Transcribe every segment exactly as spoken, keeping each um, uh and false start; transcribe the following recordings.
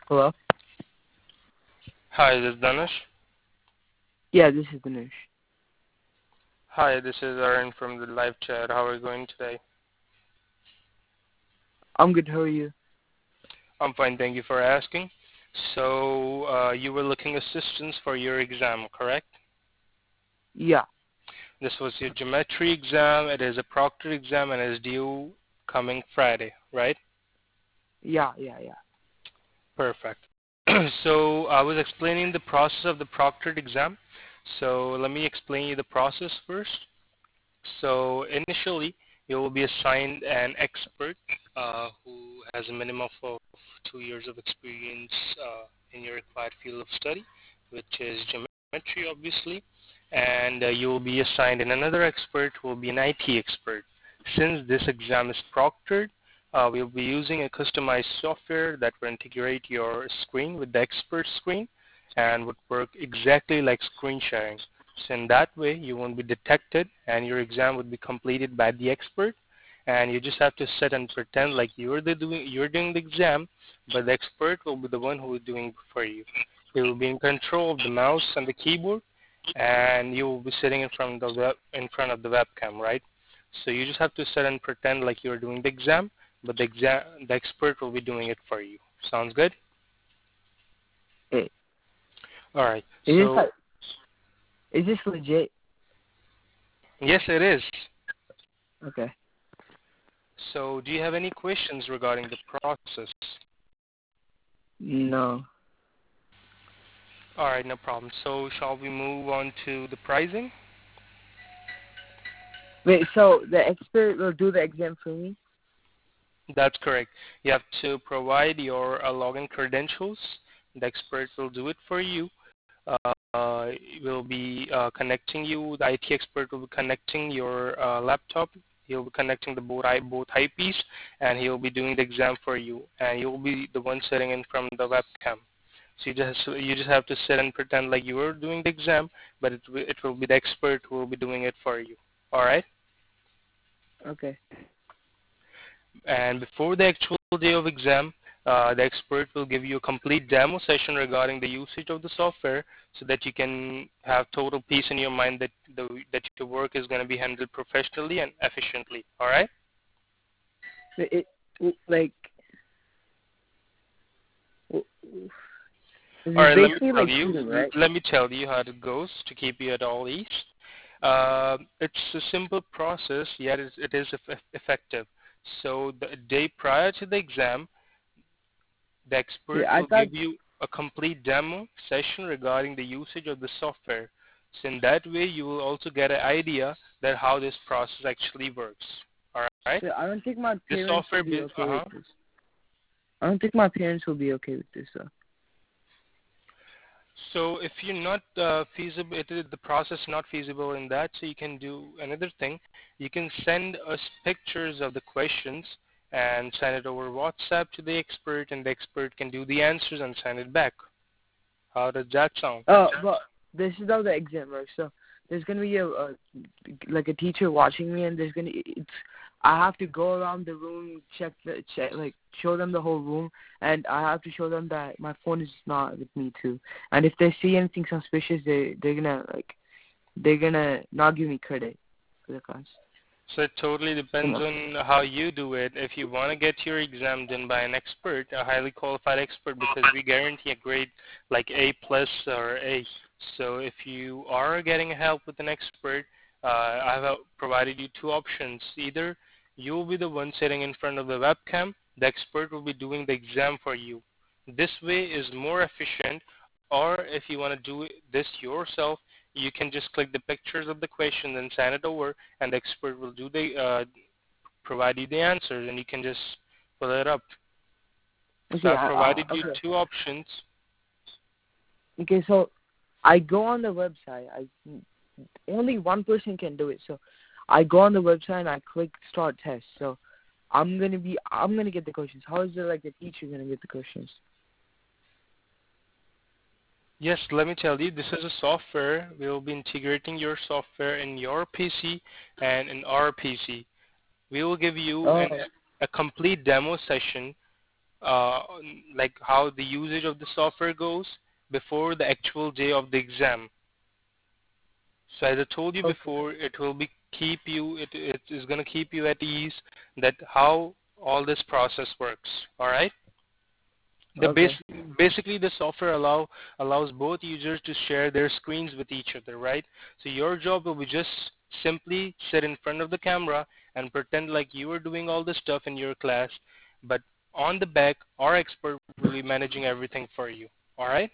Hello? Hi, this is Dhanush. Yeah, this is Dinesh. Hi, this is Aaron from the live chat. How are you going today? I'm good. How are you? I'm fine, thank you for asking. So, uh, you were looking assistance for your exam, correct? Yeah. This was your geometry exam. It is a proctored exam and is due coming Friday, right? Yeah, yeah, yeah. Perfect. So, I was explaining the process of the proctored exam. So, let me explain you the process first. So initially, you will be assigned an expert uh, who has a minimum of two years of experience uh, in your required field of study, which is geometry, obviously, and uh, you will be assigned an another expert who will be an I T expert. Since this exam is proctored, uh, we'll be using a customized software that will integrate your screen with the expert screen and would work exactly like screen sharing. So in that way, you won't be detected and your exam would be completed by the expert. And you just have to sit and pretend like you're the doing you're doing the exam, but the expert will be the one who is doing it for you. He will be in control of the mouse and the keyboard, and you will be sitting in front of the web, in front of the webcam, right? So you just have to sit and pretend like you're doing the exam, but the exam the expert will be doing it for you. Sounds good? Hey, All right. is this So like, is this legit? yes, it is. Okay. So do you have any questions regarding the process? No. All right, no problem. So shall we move on to the pricing? Wait, so the expert will do the exam for me? That's correct. You have to provide your uh, login credentials. The expert will do it for you. Uh, will be uh, connecting you. The I T expert will be connecting your uh, laptop. He'll be connecting the both eye both eyepiece, and he'll be doing the exam for you. And you'll be the one sitting in front of the webcam. So you just you just have to sit and pretend like you are doing the exam, but it will- it will be the expert who will be doing it for you. All right. Okay. And before the actual day of exam, uh, the expert will give you a complete demo session regarding the usage of the software, so that you can have total peace in your mind that the that your work is going to be handled professionally and efficiently. All right. Wait, it, w- like, w- w- this All is right. Let me basically tell like you. cheating, right? Let me tell you how it goes to keep you at all ease. Uh, it's a simple process, yet it it is eff- effective. So the day prior to the exam, the Wait, expert I will thought, give you a complete demo session regarding the usage of the software. So in that way, you will also get an idea that how this process actually works. All right. wait, I don't think my This parents will software, be base, okay with uh-huh. this. I don't think my parents will be okay with this, though. So if you're not uh, feasible, it is, the process not feasible in that, so you can do another thing. You can send us pictures of the questions and send it over WhatsApp to the expert, and the expert can do the answers and send it back. How does that sound? Oh, but this is how the exam works. So there's gonna be a, a like a teacher watching me, and there's gonna it's I have to go around the room, check the check like show them the whole room, and I have to show them that my phone is not with me too. And if they see anything suspicious, they they're gonna like they're gonna not give me credit for the class. So it totally You depends know. on how you do it. If you want to get your exam done by an expert, a highly qualified expert, because we guarantee a grade like A plus or A. So if you are getting help with an expert, uh, I have uh, provided you two options. Either you will be the one sitting in front of the webcam, the expert will be doing the exam for you. This way is more efficient. Or if you want to do this yourself, you can just click the pictures of the questions and send it over, and the expert will do the uh, provide you the answers, and you can just fill it up. So Okay. I've I, I, provided you okay. two options. Okay. So I go on the website. I only one person can do it. So I go on the website and I click start test. So I'm gonna be I'm gonna get the questions. How is it like the teacher gonna get the questions? Yes, let me tell you, this is a software. We will be integrating your software in your P C and in our P C. We will give you Oh, an, a complete demo session uh, like how the usage of the software goes before the actual day of the exam. So as I told you Okay. before, it will be keep you it it is going to keep you at ease that how all this process works. All right. The base, Okay. basically the software allow allows both users to share their screens with each other, right? So your job will be just simply sit in front of the camera and pretend like you are doing all the stuff in your class, but on the back, our expert will be managing everything for you. All right?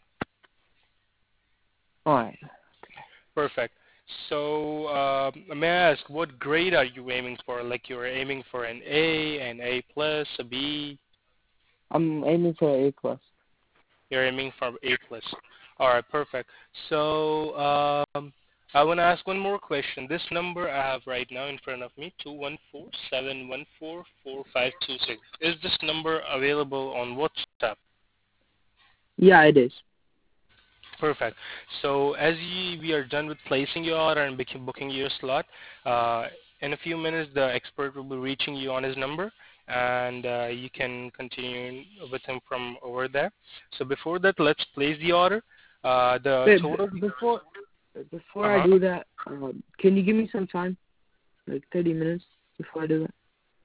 All right. Perfect. So uh, may I ask, what grade are you aiming for? Like you're aiming for an A, an A plus, a B? I'm aiming for A plus. You're aiming for A plus. All right, perfect. So um, I want to ask one more question. This number I have right now in front of me, two one four, seven one four, four five two six. Is this number available on WhatsApp? Yeah, it is. Perfect. So as you, we are done with placing your order and bec- booking your slot, uh, in a few minutes the expert will be reaching you on his number, and uh, you can continue with him from over there. So before that, let's place the order. Uh, the Wait, total. b- before before I Uh-huh. do that, um, can you give me some time, like thirty minutes before I do that,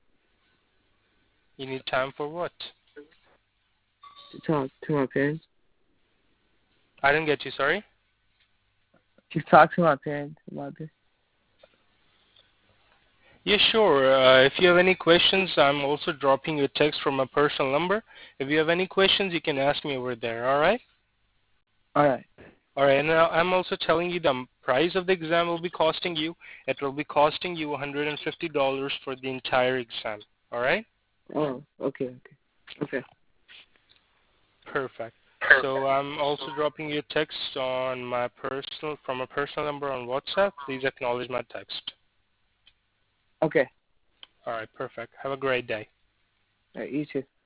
You need time for what? to talk to my parents? I didn't get you. Sorry. To talk to my parents about this. Yeah, sure. Uh, if you have any questions, I'm also dropping you a text from my personal number. If you have any questions, you can ask me over there. All right. All right. All right, and uh, I'm also telling you the m- price of the exam will be costing you. It will be costing you one hundred fifty dollars for the entire exam. All right? Oh, okay, okay, okay. Perfect. So I'm also dropping you a text on my personal from a personal number on WhatsApp. Please acknowledge my text. Okay. All right, perfect. Have a great day. All right, you too.